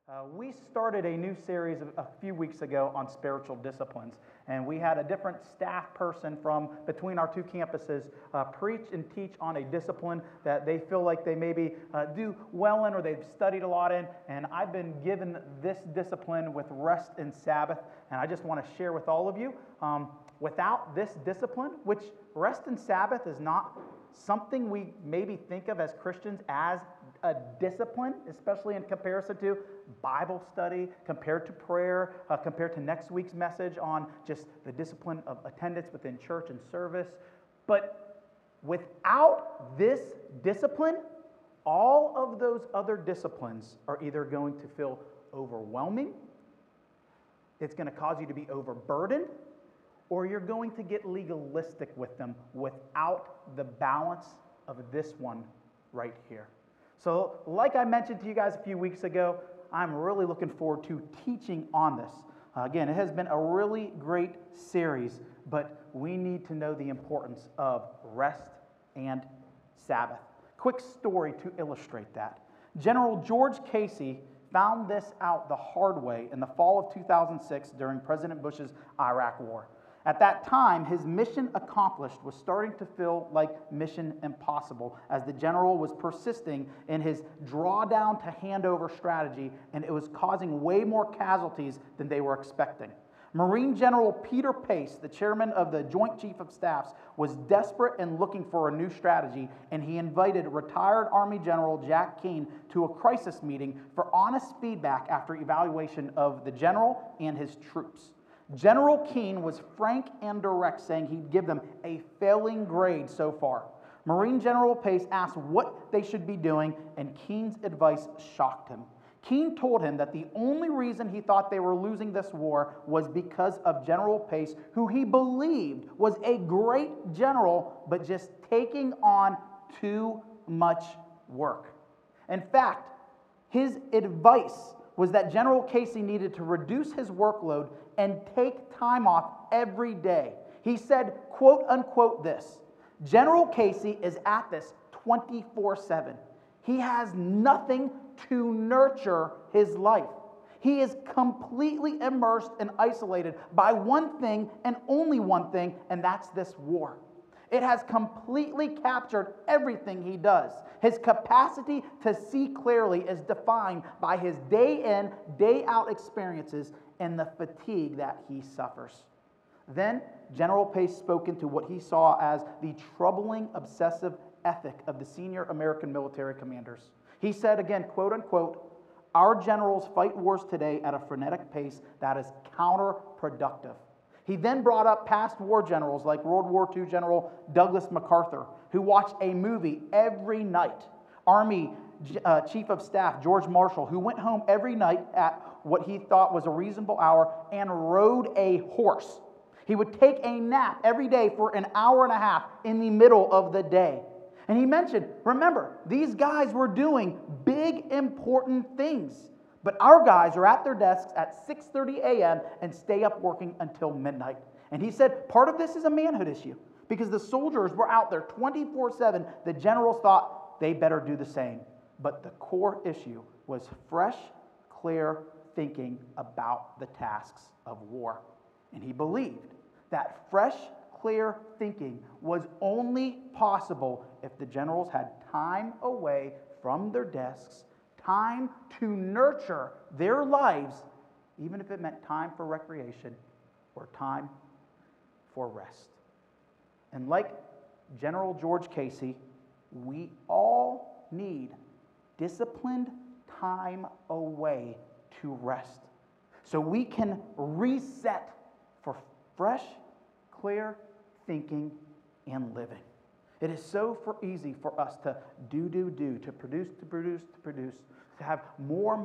We started a new series a few weeks ago on spiritual disciplines, and we had a different staff person from between our two campuses preach and teach on a discipline that they feel like they maybe do well in or they've studied a lot in, and I've been given this discipline with rest and Sabbath, and I just want to share with all of you, without this discipline, which rest and Sabbath is not something we maybe think of as Christians as a discipline, especially in comparison to Bible study, compared to prayer, compared to next week's message on just the discipline of attendance within church and service. But without this discipline, all of those other disciplines are either going to feel overwhelming, it's going to cause you to be overburdened, or you're going to get legalistic with them without the balance of this one right here. So like I mentioned to you guys a few weeks ago, I'm really looking forward to teaching on this. Again, it has been a really great series, but we need to know the importance of rest and Sabbath. Quick story to illustrate that. General George Casey found this out the hard way in the fall of 2006 during President Bush's Iraq War. At that time, his mission accomplished was starting to feel like mission impossible as the general was persisting in his drawdown to handover strategy, and it was causing way more casualties than they were expecting. Marine General Peter Pace, the chairman of the Joint Chief of Staffs, was desperate and looking for a new strategy, and he invited retired Army General Jack Keane to a crisis meeting for honest feedback after evaluation of the general and his troops. General Keane was frank and direct, saying he'd give them a failing grade so far. Marine General Pace asked what they should be doing, and Keane's advice shocked him. Keane told him that the only reason he thought they were losing this war was because of General Pace, who he believed was a great general, but just taking on too much work. In fact, his advice was that General Casey needed to reduce his workload and take time off every day. He said, quote unquote, this: General Casey is at this 24/7. He has nothing to nurture his life. He is completely immersed and isolated by one thing and only one thing, and that's this war. It has completely captured everything he does. His capacity to see clearly is defined by his day in, day out experiences and the fatigue that he suffers. Then General Pace spoke into what he saw as the troubling obsessive ethic of the senior American military commanders. He said again, quote unquote, "Our generals fight wars today at a frenetic pace that is counterproductive." He then brought up past war generals like World War II General Douglas MacArthur, who watched a movie every night. Army Chief of Staff George Marshall, who went home every night at what he thought was a reasonable hour and rode a horse. He would take a nap every day for an hour and a half in the middle of the day. And he mentioned, remember, these guys were doing big, important things. But our guys are at their desks at 6:30 a.m. and stay up working until midnight. And he said part of this is a manhood issue because the soldiers were out there 24/7. The generals thought they better do the same. But the core issue was fresh, clear thinking about the tasks of war. And he believed that fresh, clear thinking was only possible if the generals had time away from their desks, time to nurture their lives, even if it meant time for recreation or time for rest. And like General George Casey, we all need disciplined time away to rest so we can reset for fresh, clear thinking and living. It is so easy for us to do, to produce, to have more,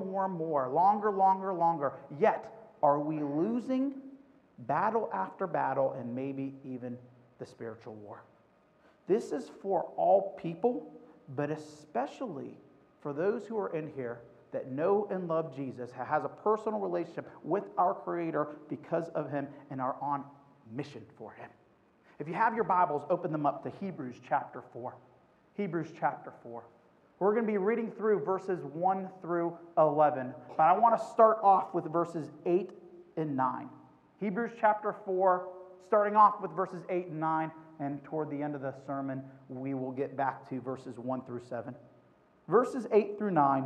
longer. Yet, are we losing battle after battle and maybe even the spiritual war? This is for all people, but especially for those who are in here that know and love Jesus, has a personal relationship with our Creator because of Him, and are on mission for Him. If you have your Bibles, open them up to Hebrews chapter 4. Hebrews chapter 4. We're going to be reading through verses 1 through 11. But I want to start off with verses 8 and 9. Hebrews chapter 4, starting off with verses 8 and 9, and toward the end of the sermon, we will get back to verses 1 through 7. Verses 8 through 9,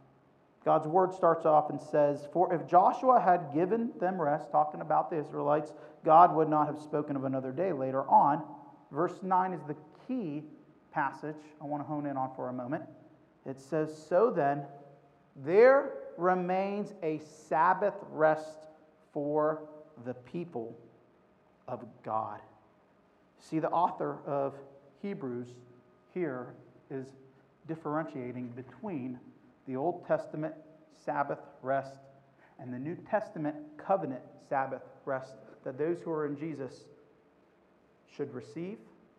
God's word starts off and says, "For if Joshua had given them rest," talking about the Israelites, "God would not have spoken of another day later on." Verse 9 is the key passage I want to hone in on for a moment. It says, "So then, there remains a Sabbath rest for the people of God." See, the author of Hebrews here is differentiating between the Old Testament Sabbath rest and the New Testament covenant Sabbath rest that those who are in Jesus should receive,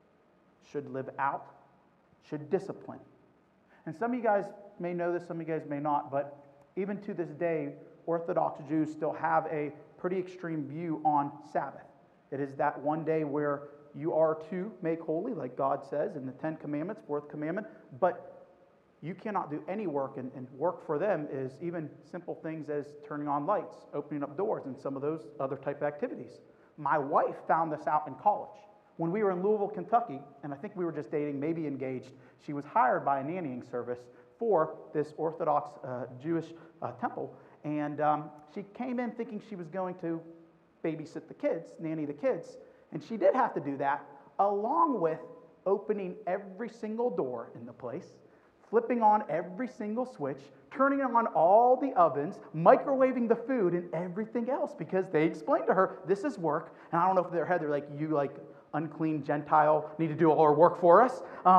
should live out, should discipline. And some of you guys may know this, some of you guys may not, but even to this day, Orthodox Jews still have a pretty extreme view on Sabbath. It is that one day where you are to make holy, like God says in the Ten Commandments, fourth commandment, but you cannot do any work, and work for them is even simple things as turning on lights, opening up doors, and some of those other type of activities. My wife found this out in college. When we were in Louisville, Kentucky, and I think we were just dating, maybe engaged, she was hired by a nannying service for this Orthodox Jewish temple, and she came in thinking she was going to babysit the kids, nanny the kids, and she did have to do that, along with opening every single door in the place, flipping on every single switch, turning on all the ovens, microwaving the food, and everything else, because they explained to her, this is work. And I don't know if in their head they're like, you like unclean Gentile need to do all our work for us.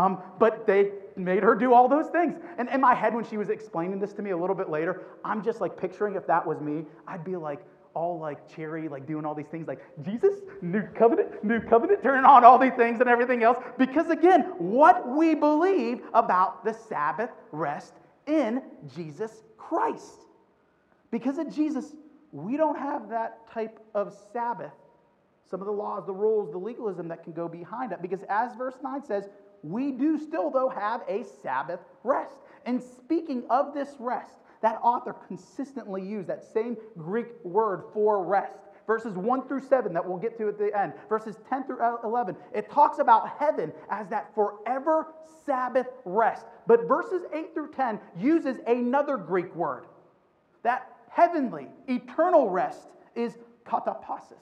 But they made her do all those things. And in my head, when she was explaining this to me a little bit later, I'm just like picturing if that was me, I'd be like, all like cheery, like doing all these things like, Jesus, new covenant, turning on all these things and everything else. Because again, what we believe about the Sabbath rest in Jesus Christ. Because of Jesus, we don't have that type of Sabbath. Some of the laws, the rules, the legalism that can go behind it. Because as verse 9 says, we do still, though, have a Sabbath rest. And speaking of this rest, that author consistently used that same Greek word for rest. Verses 1 through 7 that we'll get to at the end. Verses 10 through 11. It talks about heaven as that forever Sabbath rest. But verses 8 through 10 uses another Greek word. That heavenly, eternal rest is katapasis.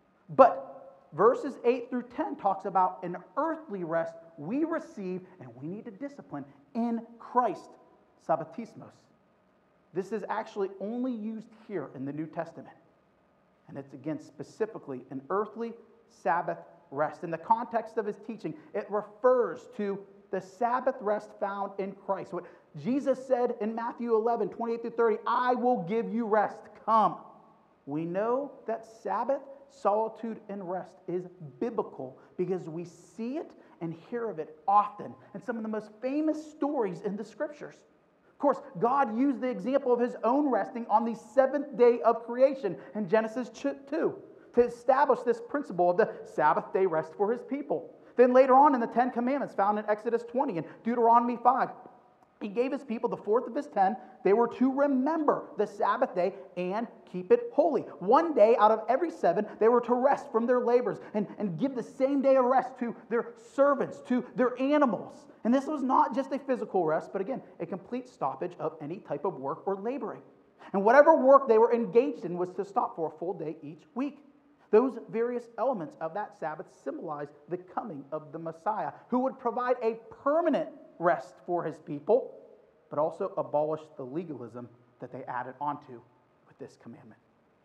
But verses 8 through 10 talks about an earthly rest we receive and we need to discipline in Christ. Sabbatismos. This is actually only used here in the New Testament. And it's, again, specifically an earthly Sabbath rest. In the context of his teaching, it refers to the Sabbath rest found in Christ. What Jesus said in Matthew 11, 28 through 30, I will give you rest. Come. We know that Sabbath, solitude, and rest is biblical because we see it and hear of it often in some of the most famous stories in the Scriptures. Of course, God used the example of his own resting on the seventh day of creation in Genesis 2 to establish this principle of the Sabbath day rest for his people. Then later on in the Ten Commandments found in Exodus 20 and Deuteronomy 5, he gave his people the fourth of his 10. They were to remember the Sabbath day and keep it holy. One day out of every 7, they were to rest from their labors and give the same day of rest to their servants, to their animals. And this was not just a physical rest, but again, a complete stoppage of any type of work or laboring. And whatever work they were engaged in was to stop for a full day each week. Those various elements of that Sabbath symbolize the coming of the Messiah, who would provide a permanent rest for his people, but also abolish the legalism that they added onto with this commandment.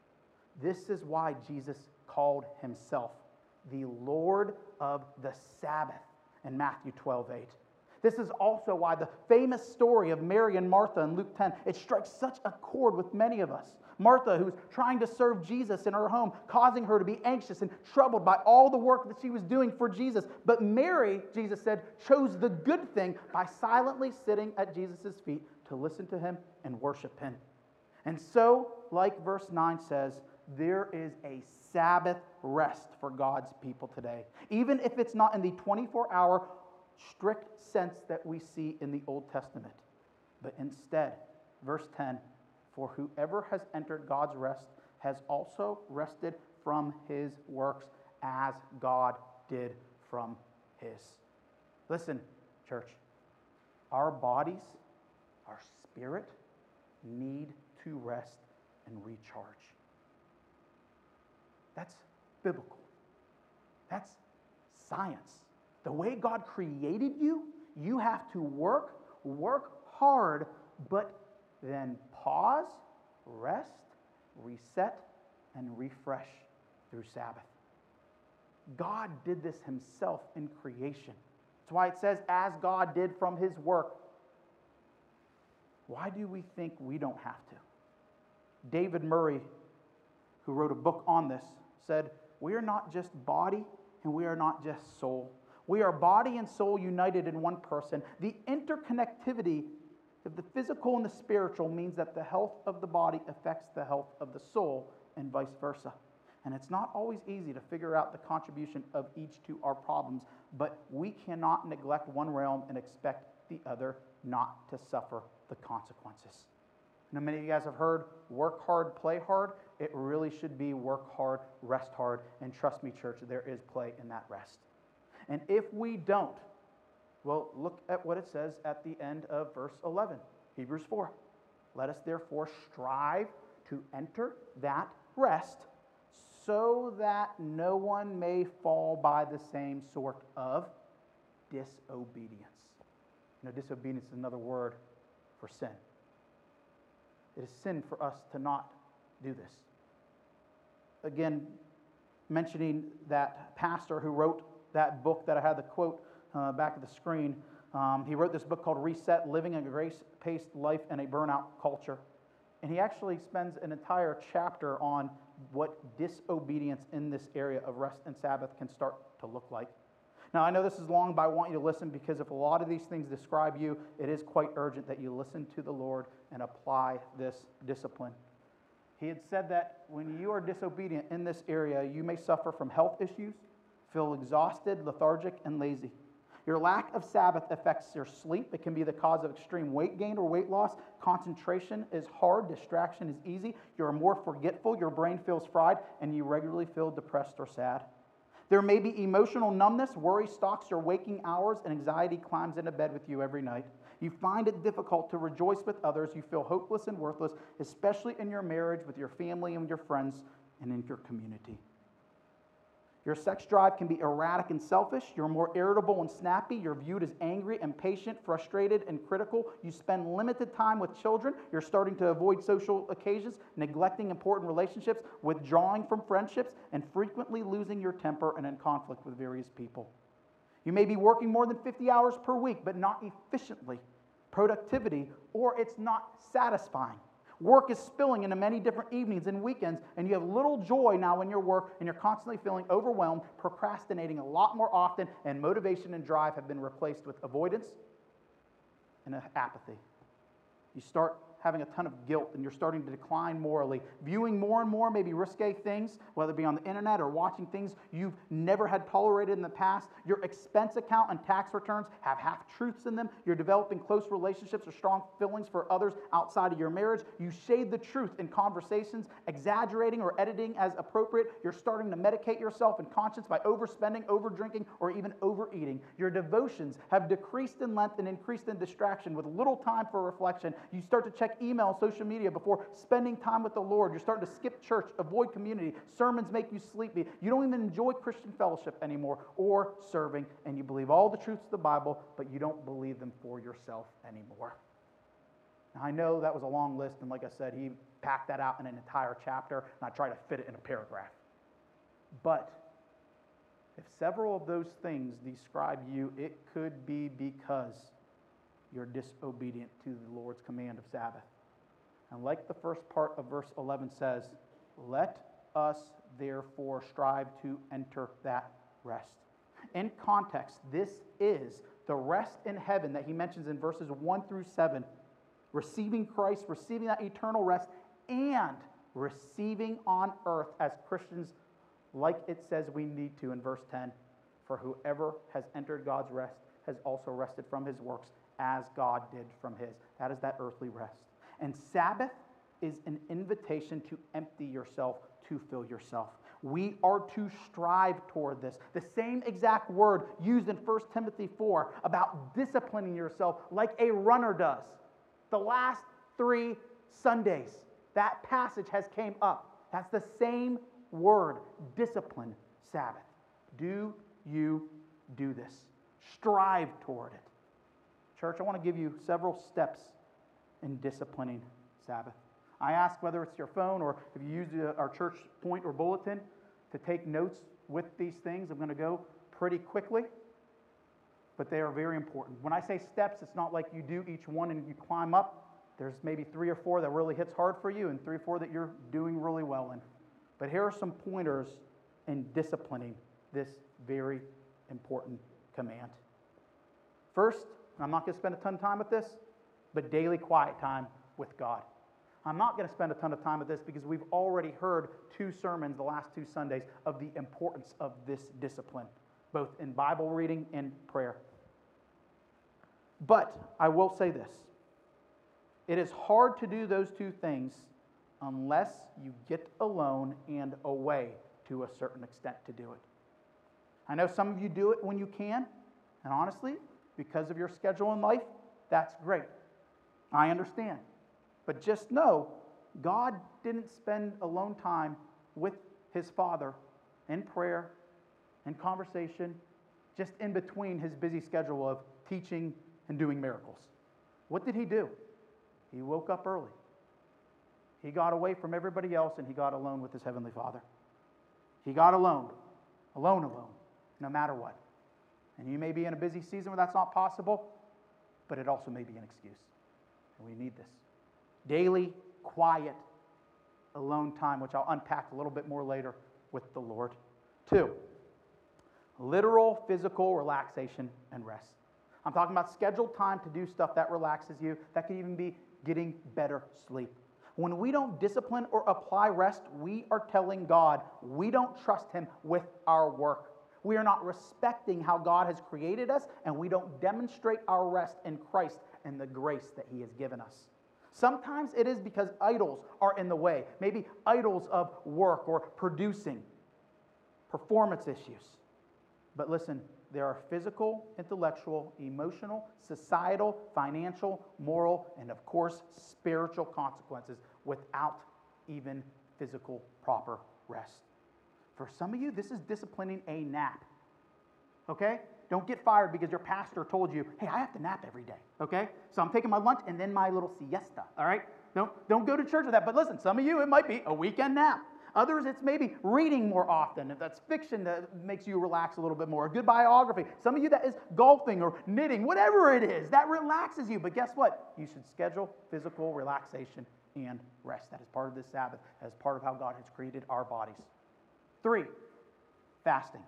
This is why Jesus called himself the Lord of the Sabbath in Matthew 12:8. This is also why the famous story of Mary and Martha in Luke 10, it strikes such a chord with many of us. Martha, who's trying to serve Jesus in her home, causing her to be anxious and troubled by all the work that she was doing for Jesus. But Mary, Jesus said, chose the good thing by silently sitting at Jesus' feet to listen to him and worship him. And so, like verse 9 says, there is a Sabbath rest for God's people today. Even if it's not in the 24-hour strict sense that we see in the Old Testament. But instead, verse 10, for whoever has entered God's rest has also rested from his works as God did from his. Listen, church, our bodies, our spirit need to rest and recharge. That's biblical. That's science. The way God created you, you have to work hard, but then pause, rest, reset, and refresh through Sabbath. God did this himself in creation. That's why it says, as God did from his work. Why do we think we don't have to? David Murray, who wrote a book on this, said, we are not just body and we are not just soul. We are body and soul united in one person. The interconnectivity of the physical and the spiritual means that the health of the body affects the health of the soul and vice versa. And it's not always easy to figure out the contribution of each to our problems, but we cannot neglect one realm and expect the other not to suffer the consequences. I know many of you guys have heard work hard, play hard. It really should be work hard, rest hard. And trust me, church, there is play in that rest. And if we don't, well, look at what it says at the end of verse 11, Hebrews 4. Let us therefore strive to enter that rest so that no one may fall by the same sort of disobedience. You know, disobedience is another word for sin. It is sin for us to not do this. Again, mentioning that pastor who wrote that book that I had the quote back at the screen, he wrote this book called Reset, Living a Grace-Paced Life in a Burnout Culture. And he actually spends an entire chapter on what disobedience in this area of rest and Sabbath can start to look like. Now, I know this is long, but I want you to listen because if a lot of these things describe you, it is quite urgent that you listen to the Lord and apply this discipline. He had said that when you are disobedient in this area, you may suffer from health issues, feel exhausted, lethargic, and lazy. Your lack of Sabbath affects your sleep. It can be the cause of extreme weight gain or weight loss. Concentration is hard. Distraction is easy. You're more forgetful. Your brain feels fried, and you regularly feel depressed or sad. There may be emotional numbness. Worry stalks your waking hours, and anxiety climbs into bed with you every night. You find it difficult to rejoice with others. You feel hopeless and worthless, especially in your marriage, with your family and with your friends, and in your community. Your sex drive can be erratic and selfish. You're more irritable and snappy. You're viewed as angry, impatient, frustrated, and critical. You spend limited time with children. You're starting to avoid social occasions, neglecting important relationships, withdrawing from friendships, and frequently losing your temper and in conflict with various people. You may be working more than 50 hours per week, but not efficiently. Productivity, or it's not satisfying. Work is spilling into many different evenings and weekends, and you have little joy now in your work, and you're constantly feeling overwhelmed, procrastinating a lot more often, and motivation and drive have been replaced with avoidance and apathy. You start having a ton of guilt, and you're starting to decline morally, viewing more and more maybe risque things, whether it be on the internet or watching things you've never had tolerated in the past. Your expense account and tax returns have half-truths in them. You're developing close relationships or strong feelings for others outside of your marriage. You shade the truth in conversations, exaggerating or editing as appropriate. You're starting to medicate yourself in conscience by overspending, overdrinking, or even overeating. Your devotions have decreased in length and increased in distraction with little time for reflection. You start to check email, social media before spending time with the Lord. You're starting to skip church, avoid community. Sermons make you sleepy. You don't even enjoy Christian fellowship anymore or serving, and you believe all the truths of the Bible, but you don't believe them for yourself anymore. Now, I know that was a long list, and like I said, he packed that out in an entire chapter, and I tried to fit it in a paragraph. But if several of those things describe you, it could be because you're disobedient to the Lord's command of Sabbath. And like the first part of verse 11 says, let us therefore strive to enter that rest. In context, this is the rest in heaven that he mentions in verses 1 through 7. Receiving Christ, receiving that eternal rest, and receiving on earth as Christians, like it says we need to in verse 10. For whoever has entered God's rest has also rested from his works as God did from his. That is that earthly rest. And Sabbath is an invitation to empty yourself, to fill yourself. We are to strive toward this. The same exact word used in 1 Timothy 4 about disciplining yourself like a runner does. The last 3 Sundays, that passage has came up. That's the same word, discipline, Sabbath. Do you do this? Strive toward it. Church, I want to give you several steps in disciplining Sabbath. I ask whether it's your phone or if you use our church point or bulletin to take notes with these things. I'm going to go pretty quickly, but they are very important. When I say steps, it's not like you do each one and you climb up. There's maybe 3 or 4 that really hits hard for you and 3 or 4 that you're doing really well in. But here are some pointers in disciplining this very important command. First, I'm not going to spend a ton of time with this, but daily quiet time with God. I'm not going to spend a ton of time with this because we've already heard 2 sermons the last 2 Sundays of the importance of this discipline, both in Bible reading and prayer. But I will say this. It is hard to do those 2 things unless you get alone and away to a certain extent to do it. I know some of you do it when you can, and honestly, because of your schedule in life, that's great. I understand. But just know, God didn't spend alone time with his Father in prayer, in conversation, just in between his busy schedule of teaching and doing miracles. What did he do? He woke up early. He got away from everybody else and he got alone with his Heavenly Father. He got alone, no matter what. And you may be in a busy season where that's not possible, but it also may be an excuse. And we need this. Daily, quiet, alone time, which I'll unpack a little bit more later with the Lord. 2, literal physical relaxation and rest. I'm talking about scheduled time to do stuff that relaxes you. That could even be getting better sleep. When we don't discipline or apply rest, we are telling God we don't trust him with our work. We are not respecting how God has created us, and we don't demonstrate our rest in Christ and the grace that he has given us. Sometimes it is because idols are in the way, maybe idols of work or producing, performance issues. But listen, there are physical, intellectual, emotional, societal, financial, moral, and of course, spiritual consequences without even physical proper rest. For some of you, this is disciplining a nap. Okay? Don't get fired because your pastor told you, hey, I have to nap every day, okay? So I'm taking my lunch and then my little siesta, all right? Don't go to church with that. But listen, some of you, it might be a weekend nap. Others, it's maybe reading more often. If that's fiction that makes you relax a little bit more. A good biography. Some of you, that is golfing or knitting, whatever it is, that relaxes you. But guess what? You should schedule physical relaxation and rest. That is part of this Sabbath. That is part of how God has created our bodies. 3, fasting.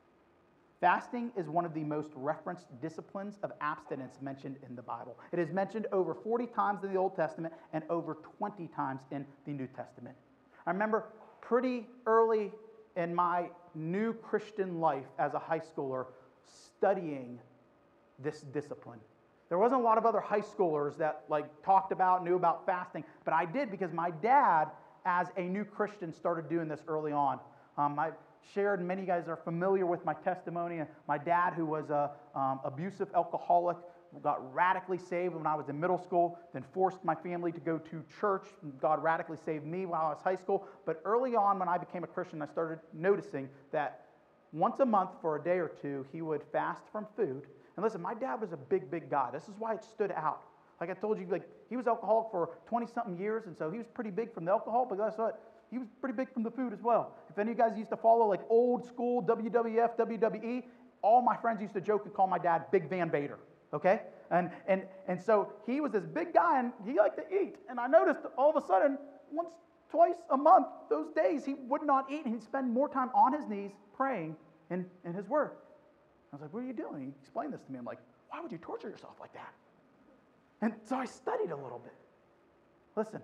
Fasting is one of the most referenced disciplines of abstinence mentioned in the Bible. It is mentioned over 40 times in the Old Testament and over 20 times in the New Testament. I remember pretty early in my new Christian life as a high schooler studying this discipline. There wasn't a lot of other high schoolers that talked about, knew about fasting, but I did because my dad, as a new Christian, started doing this early on. I shared, and many of you guys are familiar with my testimony. My dad, who was an abusive alcoholic, got radically saved when I was in middle school, then forced my family to go to church. God radically saved me while I was high school. But early on, when I became a Christian, I started noticing that once a month for a day or 2, he would fast from food. And listen, my dad was a big, big guy. This is why it stood out. Like I told you, he was alcoholic for 20-something years, and so he was pretty big from the alcohol, but guess what? He was pretty big from the food as well. If any of you guys used to follow old school WWF, WWE, all my friends used to joke and call my dad Big Van Vader, okay? And so he was this big guy, and he liked to eat. And I noticed all of a sudden, once, twice a month, those days, he would not eat, and he'd spend more time on his knees praying in his word. I was like, what are you doing? He explained this to me. I'm like, why would you torture yourself like that? And so I studied a little bit. Listen,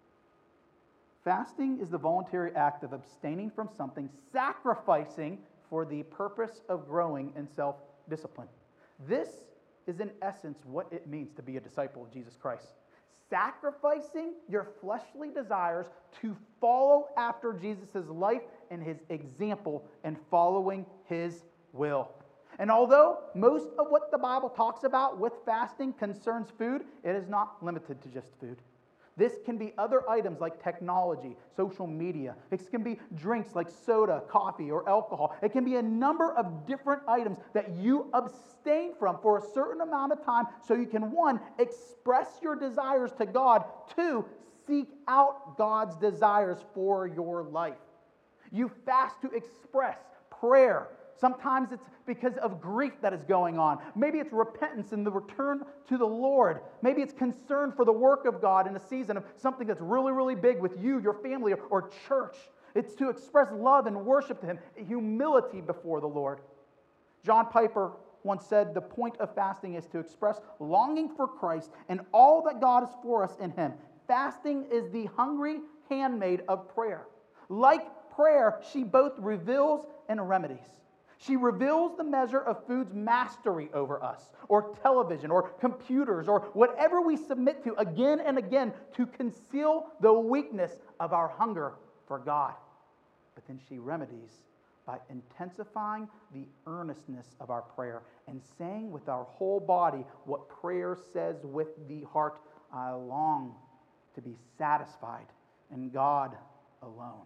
fasting is the voluntary act of abstaining from something, sacrificing for the purpose of growing in self-discipline. This is in essence what it means to be a disciple of Jesus Christ. Sacrificing your fleshly desires to follow after Jesus' life and his example and following his will. And although most of what the Bible talks about with fasting concerns food, it is not limited to just food. This can be other items like technology, social media. It can be drinks like soda, coffee, or alcohol. It can be a number of different items that you abstain from for a certain amount of time so you can, one, express your desires to God, two, seek out God's desires for your life. You fast to express prayer. Sometimes it's because of grief that is going on. Maybe it's repentance and the return to the Lord. Maybe it's concern for the work of God in a season of something that's really, really big with you, your family, or church. It's to express love and worship to Him, humility before the Lord. John Piper once said, the point of fasting is to express longing for Christ and all that God is for us in Him. Fasting is the hungry handmaid of prayer. Like prayer, she both reveals and remedies. She reveals the measure of food's mastery over us, or television, or computers, or whatever we submit to again and again to conceal the weakness of our hunger for God. But then she remedies by intensifying the earnestness of our prayer and saying with our whole body what prayer says with the heart, I long to be satisfied in God alone.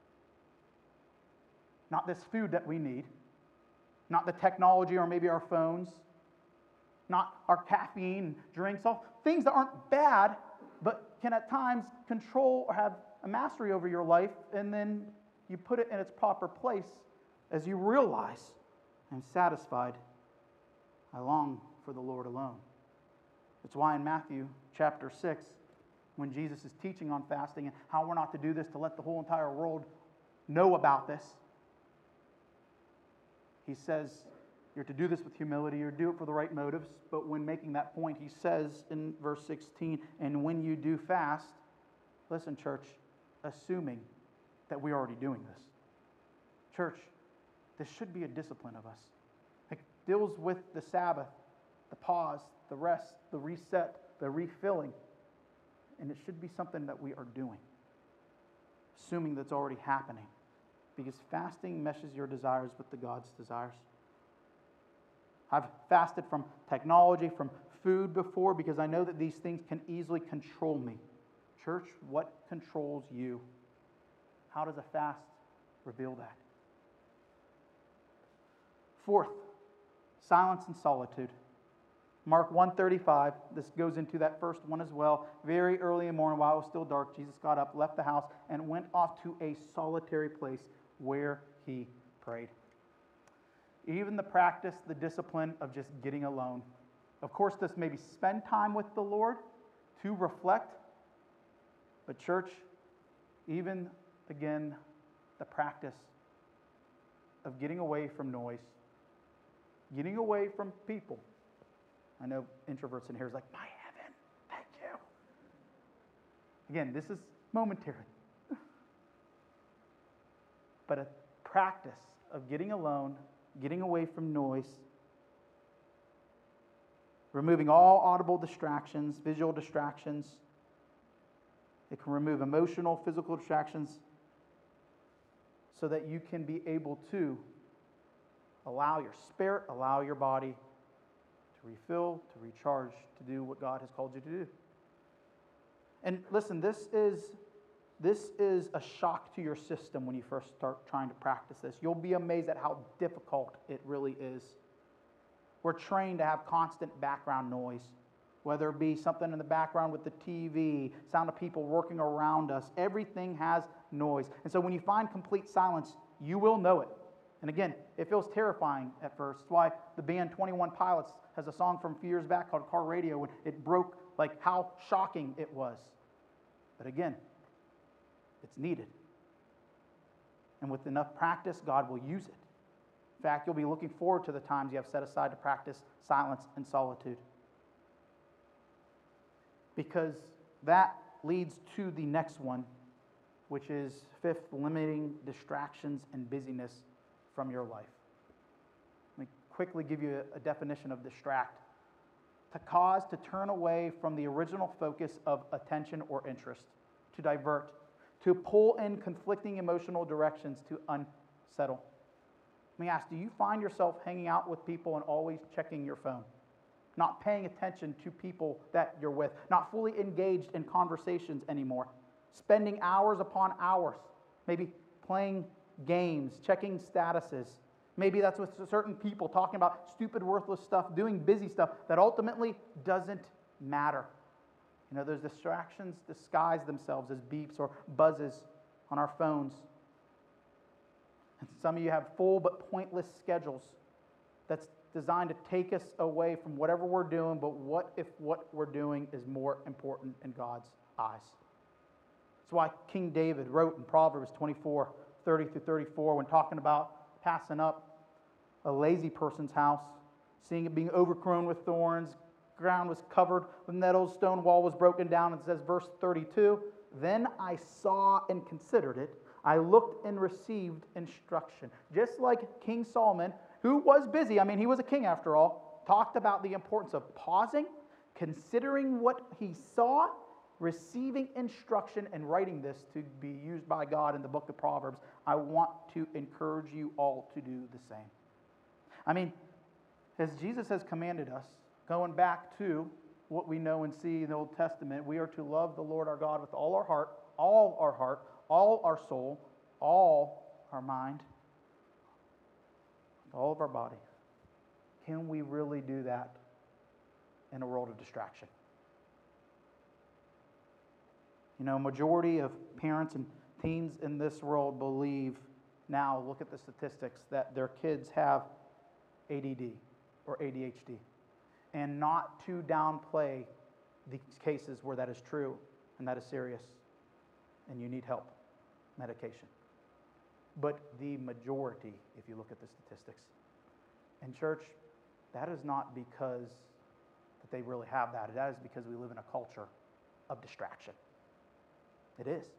Not this food that we need, not the technology or maybe our phones, not our caffeine, drinks, all things that aren't bad, but can at times control or have a mastery over your life, and then you put it in its proper place as you realize, I'm satisfied. I long for the Lord alone. It's why in Matthew chapter 6, when Jesus is teaching on fasting and how we're not to do this to let the whole entire world know about this, He says you're to do this with humility, or do it for the right motives. But when making that point, he says in verse 16, and when you do fast, listen, church, assuming that we're already doing this. Church, this should be a discipline of us. It deals with the Sabbath, the pause, the rest, the reset, the refilling. And it should be something that we are doing, assuming that's already happening. Because fasting meshes your desires with the God's desires. I've fasted from technology, from food before, because I know that these things can easily control me. Church, what controls you? How does a fast reveal that? Fourth, silence and solitude. Mark 1:35, this goes into that first one as well. Very early in the morning, while it was still dark, Jesus got up, left the house, and went off to a solitary place where he prayed. Even the practice, the discipline of just getting alone. Of course, this maybe spend time with the Lord to reflect. But church, even again, the practice of getting away from noise, getting away from people. I know introverts in here is like, my heaven, thank you. Again, this is momentary. But a practice of getting alone, getting away from noise, removing all audible distractions, visual distractions. It can remove emotional, physical distractions so that you can be able to allow your spirit, allow your body to refill, to recharge, to do what God has called you to do. And listen, this is a shock to your system when you first start trying to practice this. You'll be amazed at how difficult it really is. We're trained to have constant background noise, whether it be something in the background with the TV, sound of people working around us. Everything has noise. And so when you find complete silence, you will know it. And again, it feels terrifying at first. That's why the band 21 Pilots has a song from a few years back called Car Radio, when it broke like how shocking it was. But again, it's needed. And with enough practice, God will use it. In fact, you'll be looking forward to the times you have set aside to practice silence and solitude. Because that leads to the next one, which is fifth, limiting distractions and busyness from your life. Let me quickly give you a definition of distract. To cause to turn away from the original focus of attention or interest, to divert, to pull in conflicting emotional directions, to unsettle. Let me ask, do you find yourself hanging out with people and always checking your phone? Not paying attention to people that you're with, not fully engaged in conversations anymore, spending hours upon hours, maybe playing games, checking statuses. Maybe that's with certain people talking about stupid, worthless stuff, doing busy stuff that ultimately doesn't matter. You know, those distractions disguise themselves as beeps or buzzes on our phones. And some of you have full but pointless schedules that's designed to take us away from whatever we're doing, but what if what we're doing is more important in God's eyes? That's why King David wrote in Proverbs 24, 30 through 34, when talking about passing up a lazy person's house, seeing it being overgrown with thorns, ground was covered with nettles, stone wall was broken down. It says, verse 32, then I saw and considered it. I looked and received instruction. Just like King Solomon, who was busy, I mean, he was a king after all, talked about the importance of pausing, considering what he saw, receiving instruction, and writing this to be used by God in the book of Proverbs. I want to encourage you all to do the same. I mean, as Jesus has commanded us, going back to what we know and see in the Old Testament, we are to love the Lord our God with all our heart, all our soul, all our mind, all of our body. Can we really do that in a world of distraction? You know, majority of parents and teens in this world believe now, look at the statistics, that their kids have ADD or ADHD. And not to downplay the cases where that is true and that is serious and you need help, medication. But the majority, if you look at the statistics, in church, that is not because that they really have that. That is because we live in a culture of distraction. It is.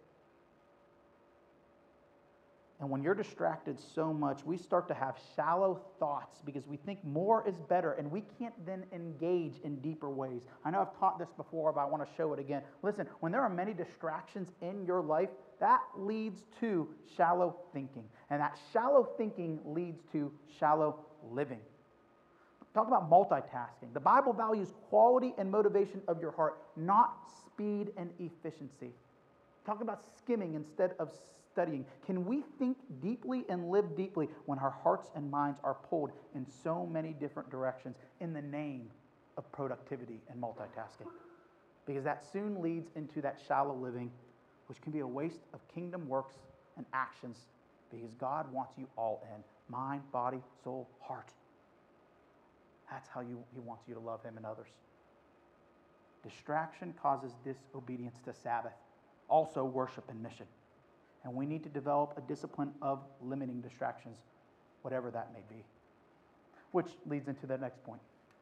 And when you're distracted so much, we start to have shallow thoughts because we think more is better, and we can't then engage in deeper ways. I know I've taught this before, but I want to show it again. Listen, when there are many distractions in your life, that leads to shallow thinking. And that shallow thinking leads to shallow living. Talk about multitasking. The Bible values quality and motivation of your heart, not speed and efficiency. Talk about skimming instead of studying. Can we think deeply and live deeply when our hearts and minds are pulled in so many different directions in the name of productivity and multitasking? Because that soon leads into that shallow living, which can be a waste of kingdom works and actions, because God wants you all in. Mind, body, soul, heart. That's how He wants you to love Him and others. Distraction causes disobedience to Sabbath, also worship and mission. And we need to develop a discipline of limiting distractions, whatever that may be. Which leads into the next point.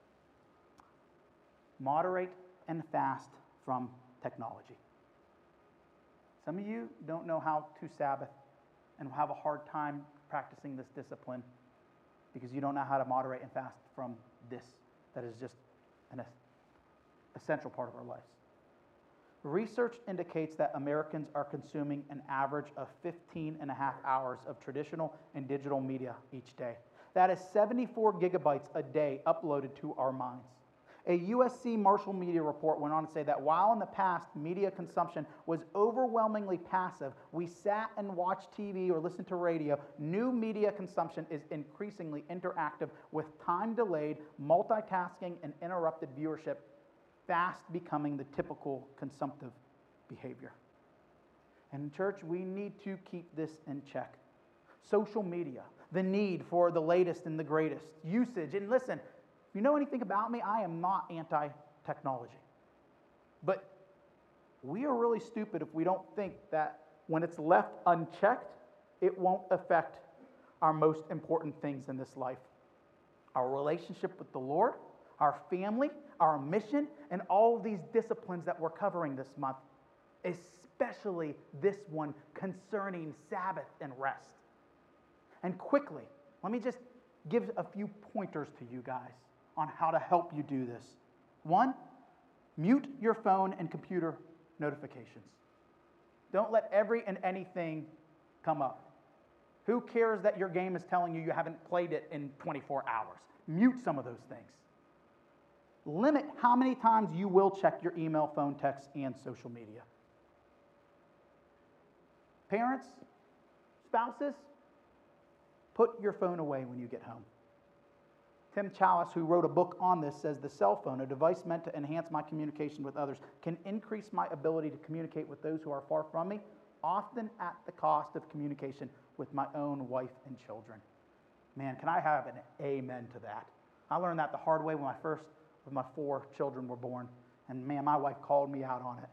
Moderate and fast from technology. Some of you don't know how to Sabbath and have a hard time practicing this discipline because you don't know how to moderate and fast from this that is just an essential part of our lives. Research indicates that Americans are consuming an average of 15 and a half hours of traditional and digital media each day. That is 74 gigabytes a day uploaded to our minds. A USC Marshall Media report went on to say that while in the past media consumption was overwhelmingly passive, we sat and watched TV or listened to radio, new media consumption is increasingly interactive with time-delayed, multitasking, and interrupted viewership fast becoming the typical consumptive behavior. And in church, we need to keep this in check. Social media, the need for the latest and the greatest, usage. And listen, if you know anything about me, I am not anti-technology. But we are really stupid if we don't think that when it's left unchecked, it won't affect our most important things in this life. Our relationship with the Lord, our family, our mission, and all of these disciplines that we're covering this month, especially this one concerning Sabbath and rest. And quickly, let me just give a few pointers to you guys on how to help you do this. One, mute your phone and computer notifications. Don't let every and anything come up. Who cares that your game is telling you haven't played it in 24 hours? Mute some of those things. Limit how many times you will check your email, phone, text, and social media. Parents, spouses, put your phone away when you get home. Tim Challis, who wrote a book on this, says the cell phone, a device meant to enhance my communication with others, can increase my ability to communicate with those who are far from me, often at the cost of communication with my own wife and children. Man, can I have an amen to that? I learned that the hard way when my 4 children were born, and man, my wife called me out on it.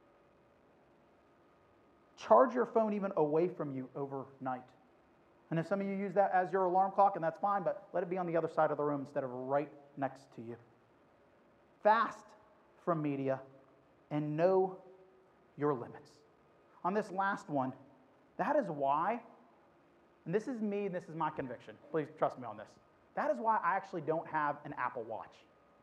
Charge your phone even away from you overnight. And if some of you use that as your alarm clock, and that's fine, but let it be on the other side of the room instead of right next to you. Fast from media and know your limits. On this last one, that is why, and this is me, and this is my conviction. Please trust me on this. That is why I actually don't have an Apple Watch.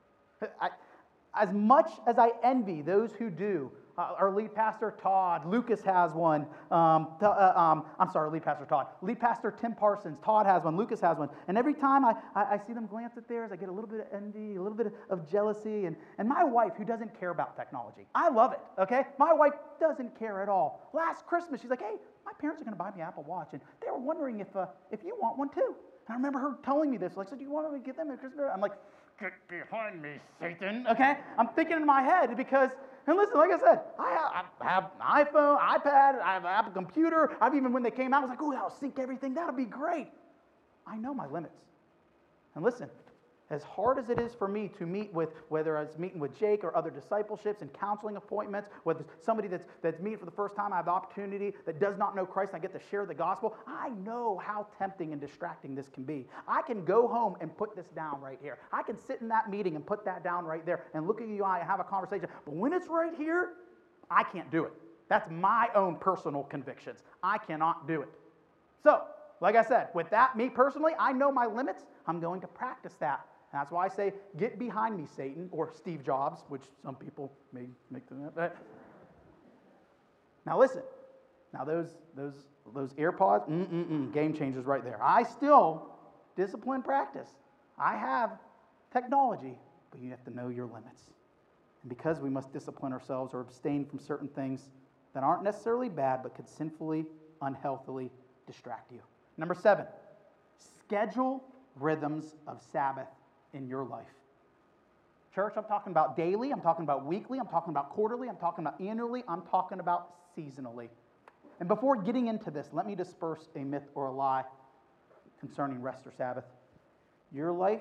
As much as I envy those who do, our lead pastor Todd, Lucas has one. Lead pastor Todd. Lead pastor Tim Parsons, Todd has one, Lucas has one. And every time I see them glance at theirs, I get a little bit of envy, a little bit of jealousy. And my wife, who doesn't care about technology, I love it, okay? My wife doesn't care at all. Last Christmas, she's like, hey, my parents are going to buy me an Apple Watch. And they were wondering if you want one too. And I remember her telling me this, like, so do you want me to get them a Christmas? I'm like, get behind me, Satan, okay? I'm thinking in my head because, and listen, like I said, I have an iPhone, iPad, I have an Apple computer. Even when they came out, I was like, oh, that'll sync everything. That'll be great. I know my limits. And listen, as hard as it is for me to meet with, whether it's meeting with Jake or other discipleships and counseling appointments, whether it's somebody that's meeting for the first time, I have the opportunity that does not know Christ, and I get to share the gospel, I know how tempting and distracting this can be. I can go home and put this down right here. I can sit in that meeting and put that down right there and look at you and have a conversation. But when it's right here, I can't do it. That's my own personal convictions. I cannot do it. So, like I said, with that, me personally, I know my limits. I'm going to practice that. And that's why I say, get behind me, Satan, or Steve Jobs, which some people may make them that. Now listen, now those AirPods, game changers right there. I still discipline practice. I have technology, but you have to know your limits. And because we must discipline ourselves or abstain from certain things that aren't necessarily bad, but could sinfully, unhealthily distract you. Number 7, schedule rhythms of Sabbath in your life. Church, I'm talking about daily, I'm talking about weekly, I'm talking about quarterly, I'm talking about annually, I'm talking about seasonally. And before getting into this, let me disperse a myth or a lie concerning rest or Sabbath. Your life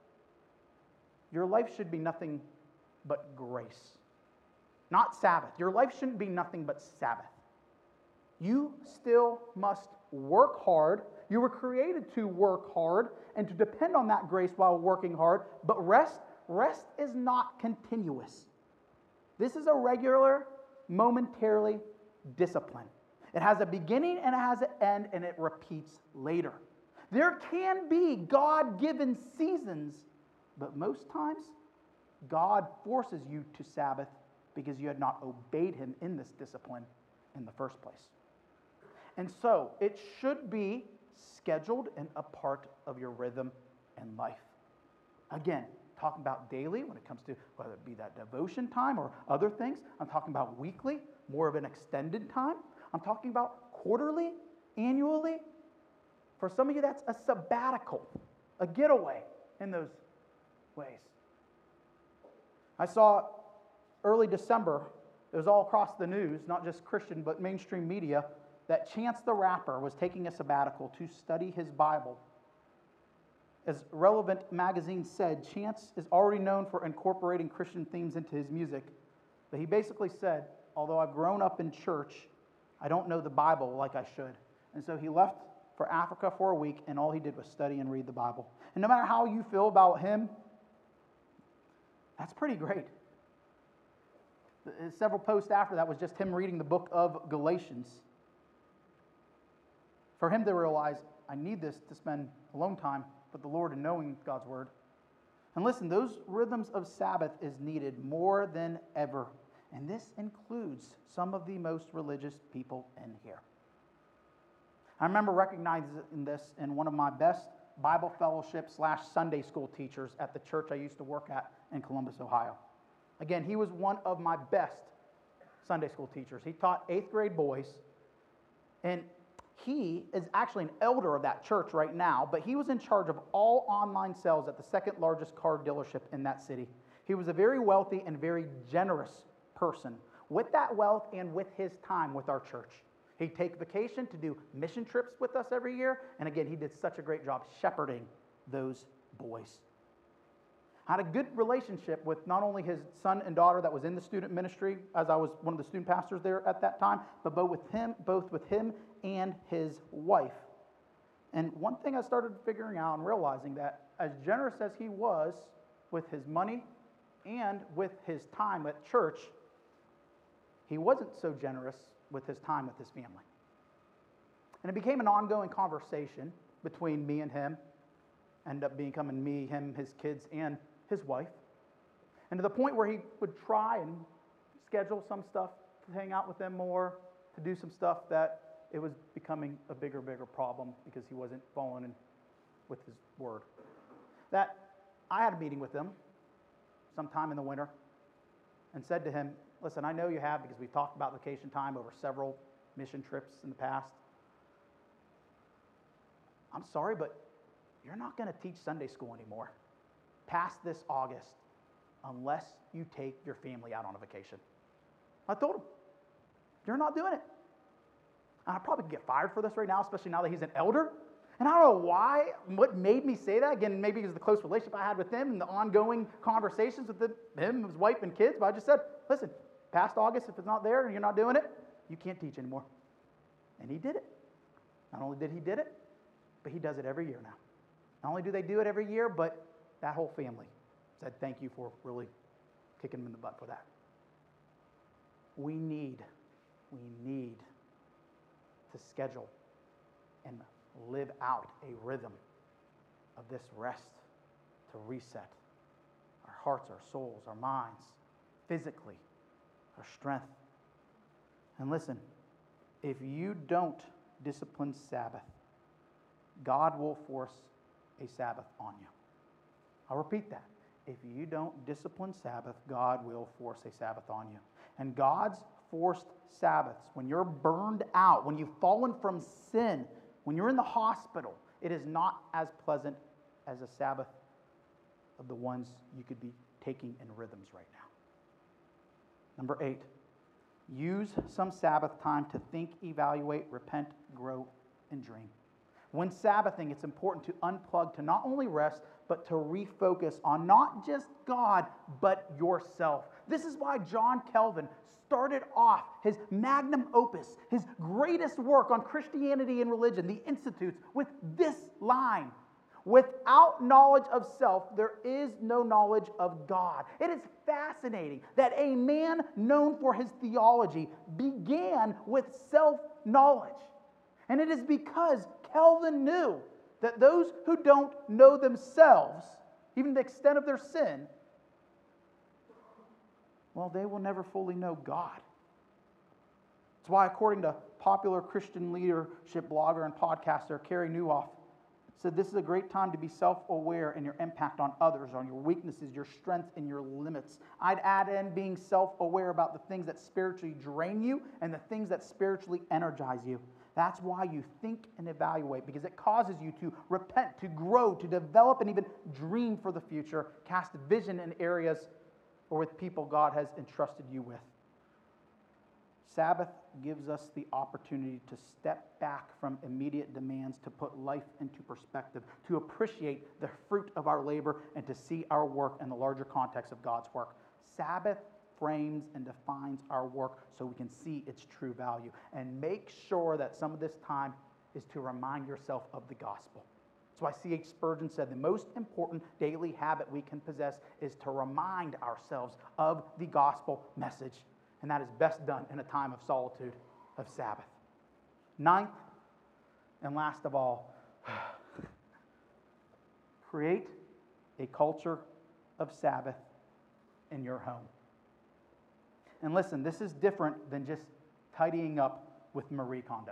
should be nothing but grace. Not Sabbath. Your life shouldn't be nothing but Sabbath. You still must work hard. You were created to work hard and to depend on that grace while working hard. But rest is not continuous. This is a regular, momentarily discipline. It has a beginning and it has an end, and it repeats later. There can be God-given seasons, but most times God forces you to Sabbath because you had not obeyed him in this discipline in the first place. And so it should be scheduled and a part of your rhythm and life. Again, talking about daily when it comes to whether it be that devotion time or other things. I'm talking about weekly, more of an extended time. I'm talking about quarterly, annually. For some of you, that's a sabbatical, a getaway in those ways. I saw early December, it was all across the news, not just Christian, but mainstream media, that Chance the Rapper was taking a sabbatical to study his Bible. As Relevant magazine said, Chance is already known for incorporating Christian themes into his music, but he basically said, although I've grown up in church, I don't know the Bible like I should. And so he left for Africa for a week, and all he did was study and read the Bible. And no matter how you feel about him, that's pretty great. Several posts after that was just him reading the book of Galatians. For him to realize, I need this to spend alone time but the Lord and knowing God's word. And listen, those rhythms of Sabbath is needed more than ever. And this includes some of the most religious people in here. I remember recognizing this in one of my best Bible fellowship / Sunday school teachers at the church I used to work at in Columbus, Ohio. Again, he was one of my best Sunday school teachers. He taught 8th grade boys, and he is actually an elder of that church right now, but he was in charge of all online sales at the second largest car dealership in that city. He was a very wealthy and very generous person with that wealth and with his time with our church. He'd take vacation to do mission trips with us every year. And again, he did such a great job shepherding those boys. I had a good relationship with not only his son and daughter that was in the student ministry, as I was one of the student pastors there at that time, but both with him and his wife. And one thing I started figuring out and realizing that as generous as he was with his money and with his time at church, he wasn't so generous with his time with his family. And it became an ongoing conversation between me and him, ended up becoming me, him, his kids, and his wife. And to the point where he would try and schedule some stuff to hang out with them more, to do some stuff that it was becoming a bigger problem because he wasn't following in with his word. That I had a meeting with him sometime in the winter and said to him, listen, I know you have because we've talked about vacation time over several mission trips in the past. I'm sorry, but you're not going to teach Sunday school anymore past this August unless you take your family out on a vacation. I told him, you're not doing it. And I probably could get fired for this right now, especially now that he's an elder. And I don't know why, what made me say that. Again, maybe it was the close relationship I had with him and the ongoing conversations with him, his wife, and kids. But I just said, listen, past August, if it's not there and you're not doing it, you can't teach anymore. And he did it. Not only did he did it, but he does it every year now. Not only do they do it every year, but that whole family said thank you for really kicking him in the butt for that. We need to schedule and live out a rhythm of this rest to reset our hearts, our souls, our minds, physically, our strength. And listen, if you don't discipline Sabbath, God will force a Sabbath on you. I'll repeat that. If you don't discipline Sabbath, God will force a Sabbath on you. And God's forced Sabbaths, when you're burned out, when you've fallen from sin, when you're in the hospital, it is not as pleasant as a Sabbath of the ones you could be taking in rhythms right now. Number 8, use some Sabbath time to think, evaluate, repent, grow, and dream. When Sabbathing, it's important to unplug, to not only rest, but to refocus on not just God, but yourself. This is why John Calvin started off his magnum opus, his greatest work on Christianity and religion, the Institutes, with this line: without knowledge of self, there is no knowledge of God. It is fascinating that a man known for his theology began with self-knowledge. And it is because Calvin knew that those who don't know themselves, even the extent of their sin, well, they will never fully know God. That's why, according to popular Christian leadership blogger and podcaster Carey Nieuwhof, said this is a great time to be self-aware in your impact on others, on your weaknesses, your strengths, and your limits. I'd add in being self-aware about the things that spiritually drain you and the things that spiritually energize you. That's why you think and evaluate, because it causes you to repent, to grow, to develop, and even dream for the future, cast vision in areas or with people God has entrusted you with. Sabbath gives us the opportunity to step back from immediate demands, to put life into perspective, to appreciate the fruit of our labor, and to see our work in the larger context of God's work. Sabbath frames and defines our work so we can see its true value. And make sure that some of this time is to remind yourself of the gospel. That's why C.H. Spurgeon said the most important daily habit we can possess is to remind ourselves of the gospel message. And that is best done in a time of solitude, of Sabbath. 9th, and last of all, create a culture of Sabbath in your home. And listen, this is different than just tidying up with Marie Kondo.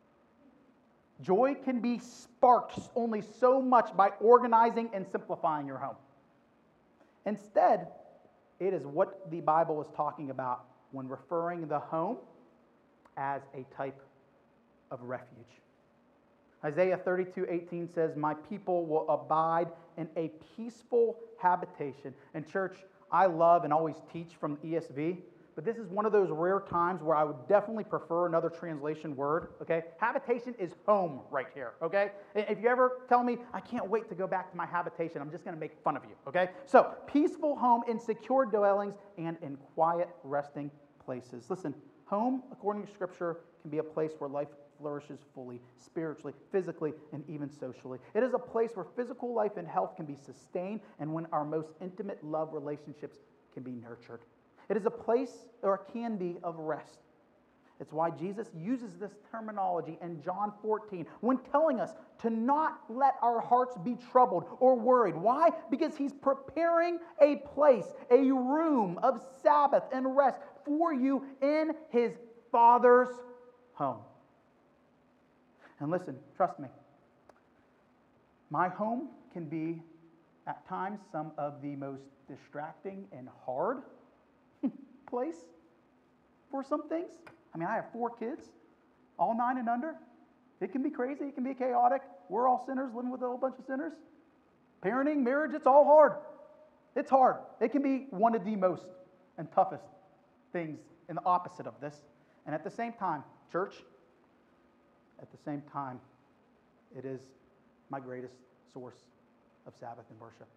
Joy can be sparked only so much by organizing and simplifying your home. Instead, it is what the Bible is talking about when referring the home as a type of refuge. Isaiah 32:18 says, "My people will abide in a peaceful habitation." And church, I love and always teach from ESV, but this is one of those rare times where I would definitely prefer another translation word, okay? Habitation is home right here, okay? If you ever tell me, I can't wait to go back to my habitation, I'm just going to make fun of you, okay? So, peaceful home in secure dwellings and in quiet resting places. Listen, home, according to Scripture, can be a place where life flourishes fully, spiritually, physically, and even socially. It is a place where physical life and health can be sustained and when our most intimate love relationships can be nurtured. It is a place, or can be, of rest. It's why Jesus uses this terminology in John 14 when telling us to not let our hearts be troubled or worried. Why? Because he's preparing a place, a room of Sabbath and rest for you in his Father's home. And listen, trust me, my home can be, at times, some of the most distracting and hard place for some things. I mean, I have 4 kids, all 9 and under. It can be crazy. It can be chaotic. We're all sinners living with a whole bunch of sinners. Parenting, marriage, it's all hard. It's hard. It can be one of the most and toughest things and the opposite of this. And at the same time, church, at the same time, it is my greatest source of Sabbath and worship.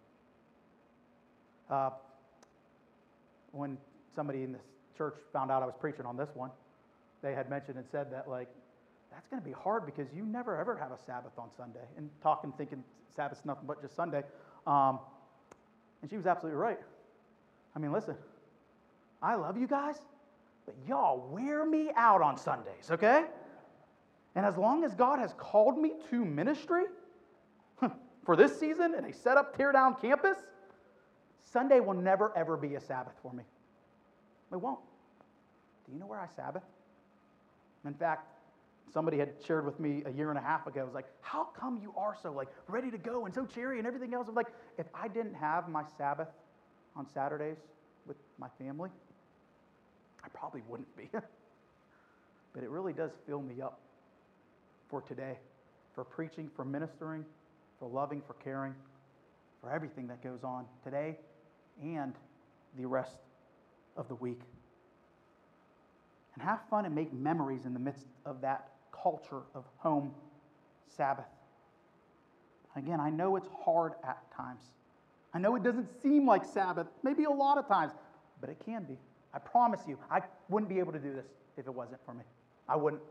When somebody in this church found out I was preaching on this one, they had mentioned and said that, like, that's going to be hard because you never ever have a Sabbath on Sunday. And talking, thinking Sabbath's nothing but just Sunday. And she was absolutely right. I mean, listen, I love you guys, but y'all wear me out on Sundays, okay? And as long as God has called me to ministry for this season in a set-up, tear-down campus, Sunday will never, ever be a Sabbath for me. It won't. Do you know where I Sabbath? In fact, somebody had shared with me a year and a half ago, it was like, how come you are so like ready to go and so cheery and everything else? I'm like, if I didn't have my Sabbath on Saturdays with my family, I probably wouldn't be. But it really does fill me up for today, for preaching, for ministering, for loving, for caring, for everything that goes on today and the rest of the week. And have fun and make memories in the midst of that culture of home Sabbath. Again, I know it's hard at times. I know it doesn't seem like Sabbath, maybe a lot of times, but it can be. I promise you, I wouldn't be able to do this if it wasn't for me. I wouldn't.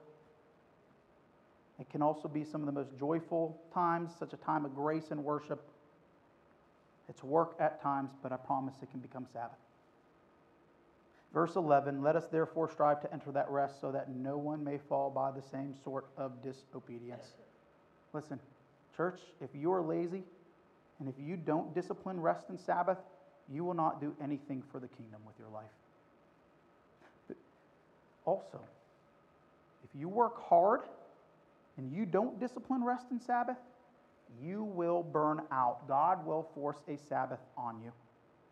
It can also be some of the most joyful times, such a time of grace and worship. It's work at times, but I promise it can become Sabbath. Verse 11, let us therefore strive to enter that rest so that no one may fall by the same sort of disobedience. Listen, church, if you are lazy and if you don't discipline rest and Sabbath, you will not do anything for the kingdom with your life. But also, if you work hard and you don't discipline rest and Sabbath, you will burn out. God will force a Sabbath on you.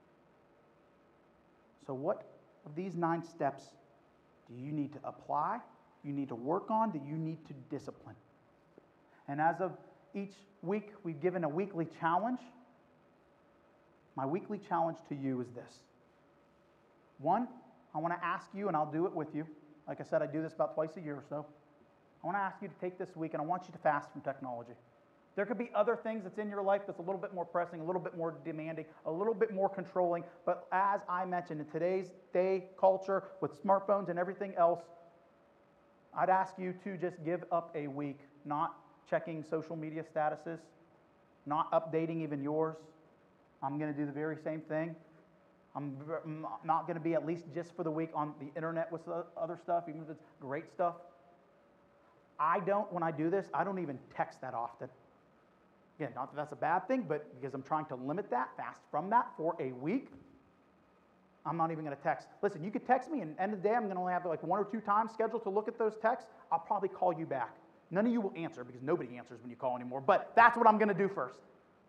So what of these 9 steps do you need to apply, you need to work on, do you need to discipline? And as of each week, we've given a weekly challenge. My weekly challenge to you is this. 1, I want to ask you, and I'll do it with you. Like I said, I do this about twice a year or so. I want to ask you to take this week, and I want you to fast from technology. There could be other things that's in your life that's a little bit more pressing, a little bit more demanding, a little bit more controlling. But as I mentioned, in today's day culture with smartphones and everything else, I'd ask you to just give up a week, not checking social media statuses, not updating even yours. I'm going to do the very same thing. I'm not going to be, at least just for the week, on the internet with other stuff, even if it's great stuff. When I do this, I don't even text that often. Again, not that that's a bad thing, but because I'm trying to limit that, fast from that for a week, I'm not even going to text. Listen, you could text me, and at the end of the day, I'm going to only have like 1 or 2 times scheduled to look at those texts. I'll probably call you back. None of you will answer because nobody answers when you call anymore, but that's what I'm going to do first.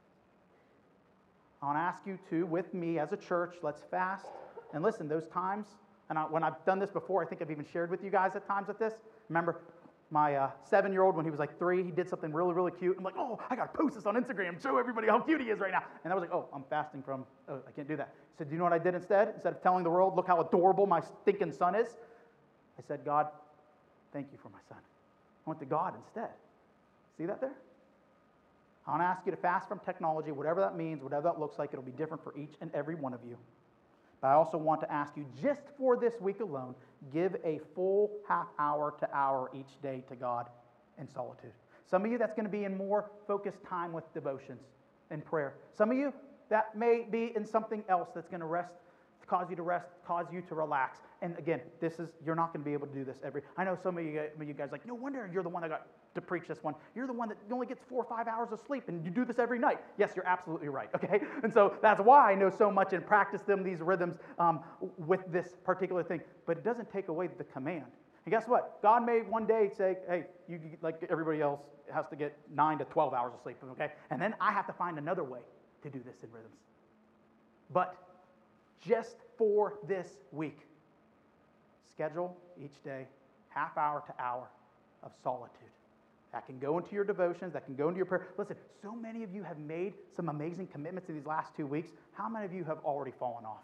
I want to ask you to, with me as a church, let's fast. And listen, those times, and when I've done this before, I think I've even shared with you guys at times with this. Remember, my 7-year-old, when he was like 3, he did something really, really cute. I'm like, oh, I got to post this on Instagram, show everybody how cute he is right now. And I was like, oh, I'm fasting from, oh, I can't do that. He said, do you know what I did instead? Instead of telling the world, look how adorable my stinking son is, I said, God, thank you for my son. I went to God instead. See that there? I want to ask you to fast from technology, whatever that means, whatever that looks like. It'll be different for each and every one of you. But I also want to ask you, just for this week alone, give a full half hour to hour each day to God in solitude. Some of you, that's going to be in more focused time with devotions and prayer. Some of you, that may be in something else that's going to cause you to relax. And again, you're not going to be able to do this I know some of you guys like, no wonder you're the one that got to preach this one. You're the one that only gets 4 or 5 hours of sleep, and you do this every night. Yes, you're absolutely right, okay? And so that's why I know so much and practice these rhythms with this particular thing. But it doesn't take away the command. And guess what? God may one day say, hey, you, like everybody else, has to get 9 to 12 hours of sleep, okay? And then I have to find another way to do this in rhythms. But just for this week, schedule each day half hour to hour of solitude. That can go into your devotions, that can go into your prayer. Listen, so many of you have made some amazing commitments in these last 2 weeks. How many of you have already fallen off?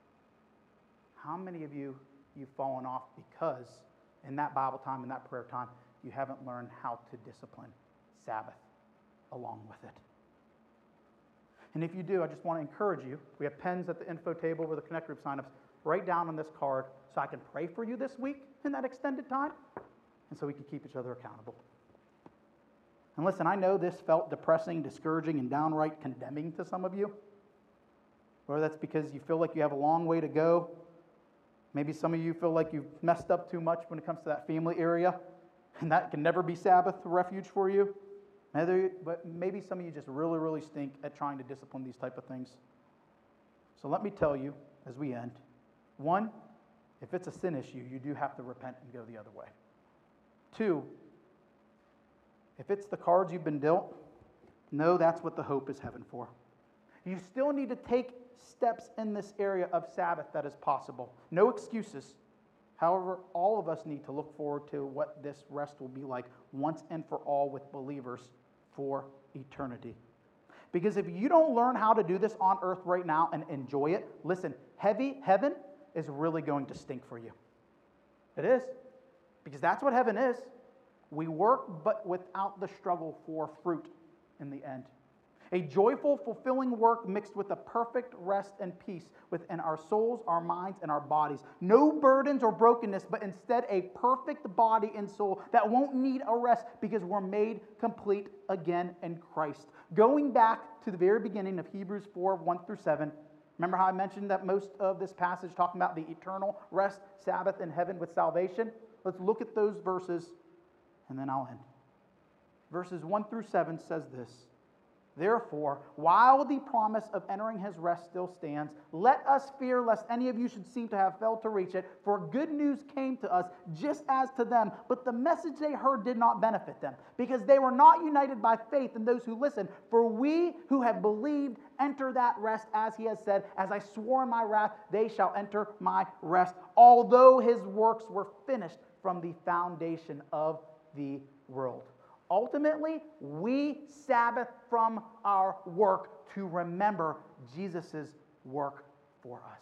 How many of you've fallen off because in that Bible time, in that prayer time, you haven't learned how to discipline Sabbath along with it? And if you do, I just want to encourage you. We have pens at the info table where the Connect Group signups. Write down on this card so I can pray for you this week in that extended time, and so we can keep each other accountable. And listen, I know this felt depressing, discouraging, and downright condemning to some of you. Whether that's because you feel like you have a long way to go. Maybe some of you feel like you've messed up too much when it comes to that family area, and that can never be Sabbath refuge for you. But maybe some of you just really, really stink at trying to discipline these type of things. So let me tell you as we end. 1, if it's a sin issue, you do have to repent and go the other way. 2, if it's the cards you've been dealt, know that's what the hope is heaven for. You still need to take steps in this area of Sabbath that is possible. No excuses. However, all of us need to look forward to what this rest will be like once and for all with believers for eternity. Because if you don't learn how to do this on earth right now and enjoy it, listen, heaven is really going to stink for you. It is. Because that's what heaven is. We work, but without the struggle for fruit in the end. A joyful, fulfilling work mixed with a perfect rest and peace within our souls, our minds, and our bodies. No burdens or brokenness, but instead a perfect body and soul that won't need a rest because we're made complete again in Christ. Going back to the very beginning of Hebrews 4, 1 through 7, remember how I mentioned that most of this passage talking about the eternal rest, Sabbath in heaven with salvation? Let's look at those verses, and then I'll end. Verses 1 through 7 says this. Therefore, while the promise of entering his rest still stands, let us fear lest any of you should seem to have failed to reach it. For good news came to us just as to them, but the message they heard did not benefit them, because they were not united by faith in those who listened. For we who have believed enter that rest, as he has said, as I swore in my wrath, they shall enter my rest, although his works were finished from the foundation of the world. Ultimately, we Sabbath from our work to remember Jesus' work for us.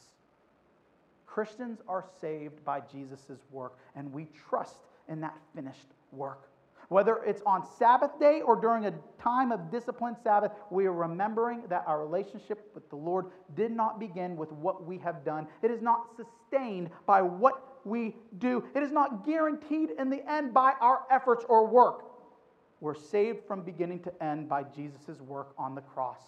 Christians are saved by Jesus' work, and we trust in that finished work. Whether it's on Sabbath day or during a time of disciplined Sabbath, we are remembering that our relationship with the Lord did not begin with what we have done. It is not sustained by what we do. It is not guaranteed in the end by our efforts or work. We're saved from beginning to end by Jesus' work on the cross.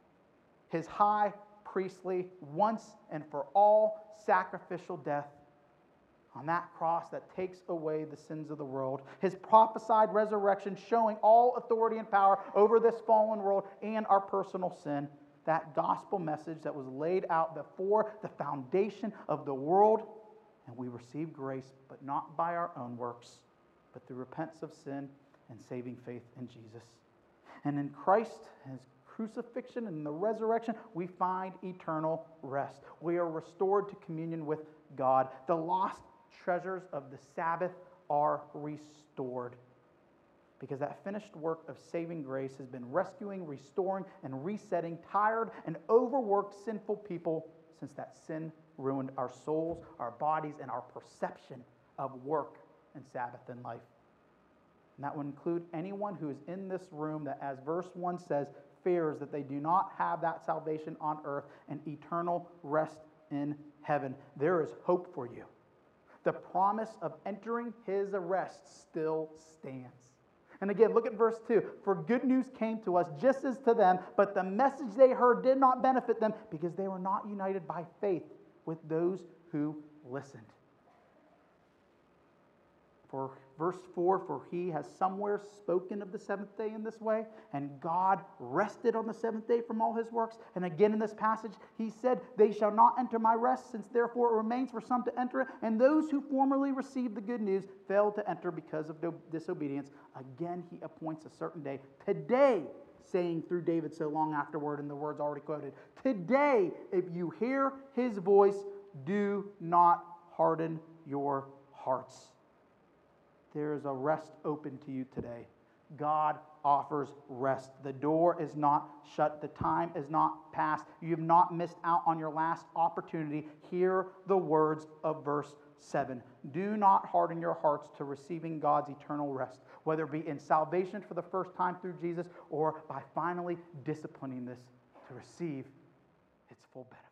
His high priestly, once and for all sacrificial death on that cross that takes away the sins of the world. His prophesied resurrection showing all authority and power over this fallen world and our personal sin. That gospel message that was laid out before the foundation of the world. And we receive grace, but not by our own works, but through repentance of sin and saving faith in Jesus. And in Christ, his crucifixion and the resurrection, we find eternal rest. We are restored to communion with God. The lost treasures of the Sabbath are restored. Because that finished work of saving grace has been rescuing, restoring, and resetting tired and overworked sinful people since that sin ruined our souls, our bodies, and our perception of work and Sabbath in life. And that would include anyone who is in this room that, as verse 1 says, fears that they do not have that salvation on earth and eternal rest in heaven. There is hope for you. The promise of entering his rest still stands. And again, look at verse 2. For good news came to us just as to them, but the message they heard did not benefit them because they were not united by faith with those who listened. For verse 4, for he has somewhere spoken of the seventh day in this way, and God rested on the seventh day from all his works. And again in this passage, he said, they shall not enter my rest, since therefore it remains for some to enter it. And those who formerly received the good news failed to enter because of disobedience. Again, he appoints a certain day. Today, saying through David so long afterward in the words already quoted, today, if you hear his voice, do not harden your hearts. There is a rest open to you today. God offers rest. The door is not shut. The time is not past. You have not missed out on your last opportunity. Hear the words of verse 7. Do not harden your hearts to receiving God's eternal rest, whether it be in salvation for the first time through Jesus or by finally disciplining this to receive its full benefit.